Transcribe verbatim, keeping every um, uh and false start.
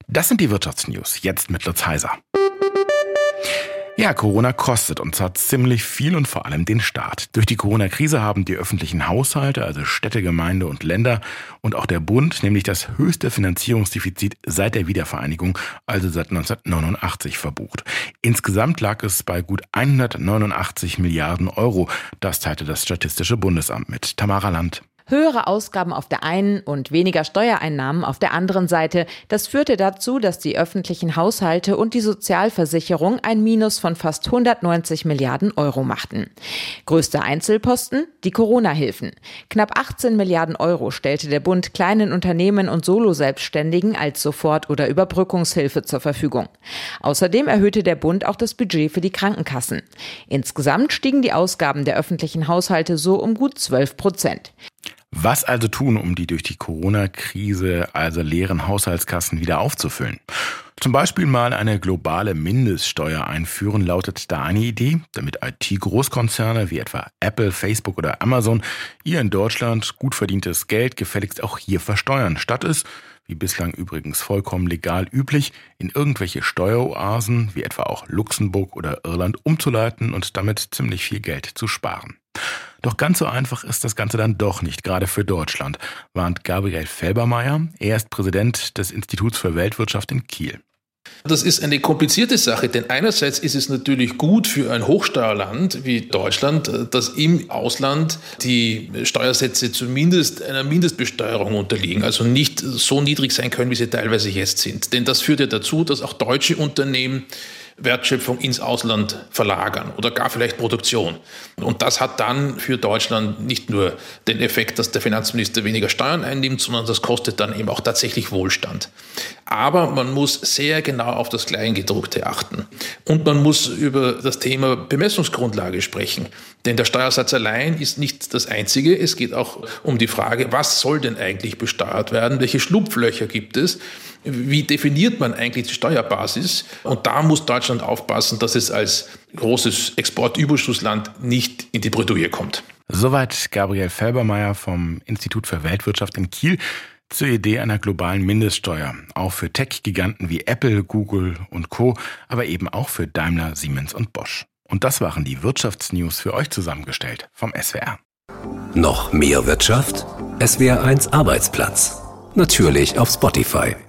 Das sind die Wirtschaftsnews, jetzt mit Lutz Heiser. Ja, Corona kostet und zwar ziemlich viel und vor allem den Staat. Durch die Corona-Krise haben die öffentlichen Haushalte, also Städte, Gemeinde und Länder und auch der Bund, nämlich das höchste Finanzierungsdefizit seit der Wiedervereinigung, also seit neunzehnhundertneunundachtzig, verbucht. Insgesamt lag es bei gut hundertneunundachtzig Milliarden Euro. Das teilte das Statistische Bundesamt mit. Tamara Land. Höhere Ausgaben auf der einen und weniger Steuereinnahmen auf der anderen Seite. Das führte dazu, dass die öffentlichen Haushalte und die Sozialversicherung ein Minus von fast hundertneunzig Milliarden Euro machten. Größter Einzelposten? Die Corona-Hilfen. Knapp achtzehn Milliarden Euro stellte der Bund kleinen Unternehmen und Solo-Selbstständigen als Sofort- oder Überbrückungshilfe zur Verfügung. Außerdem erhöhte der Bund auch das Budget für die Krankenkassen. Insgesamt stiegen die Ausgaben der öffentlichen Haushalte so um gut zwölf Prozent. Was also tun, um die durch die Corona-Krise also leeren Haushaltskassen wieder aufzufüllen? Zum Beispiel mal eine globale Mindeststeuer einführen, lautet da eine Idee, damit I T-Großkonzerne wie etwa Apple, Facebook oder Amazon ihr in Deutschland gut verdientes Geld gefälligst auch hier versteuern, statt es, wie bislang übrigens vollkommen legal üblich, in irgendwelche Steueroasen wie etwa auch Luxemburg oder Irland umzuleiten und damit ziemlich viel Geld zu sparen. Doch ganz so einfach ist das Ganze dann doch nicht, gerade für Deutschland, warnt Gabriel Felbermayr. Er ist Präsident des Instituts für Weltwirtschaft in Kiel. Das ist eine komplizierte Sache, denn einerseits ist es natürlich gut für ein Hochsteuerland wie Deutschland, dass im Ausland die Steuersätze zumindest einer Mindestbesteuerung unterliegen, also nicht so niedrig sein können, wie sie teilweise jetzt sind. Denn das führt ja dazu, dass auch deutsche Unternehmen Wertschöpfung ins Ausland verlagern oder gar vielleicht Produktion. Und das hat dann für Deutschland nicht nur den Effekt, dass der Finanzminister weniger Steuern einnimmt, sondern das kostet dann eben auch tatsächlich Wohlstand. Aber man muss sehr genau auf das Kleingedruckte achten. Und man muss über das Thema Bemessungsgrundlage sprechen. Denn der Steuersatz allein ist nicht das Einzige. Es geht auch um die Frage, was soll denn eigentlich besteuert werden? Welche Schlupflöcher gibt es? Wie definiert man eigentlich die Steuerbasis? Und da muss Deutschland aufpassen, dass es als großes Exportüberschussland nicht in die Bredouille kommt. Soweit Gabriel Felbermayr vom Institut für Weltwirtschaft in Kiel zur Idee einer globalen Mindeststeuer. Auch für Tech-Giganten wie Apple, Google und Co., aber eben auch für Daimler, Siemens und Bosch. Und das waren die Wirtschaftsnews für euch zusammengestellt vom S W R. Noch mehr Wirtschaft? S W R eins Arbeitsplatz. Natürlich auf Spotify.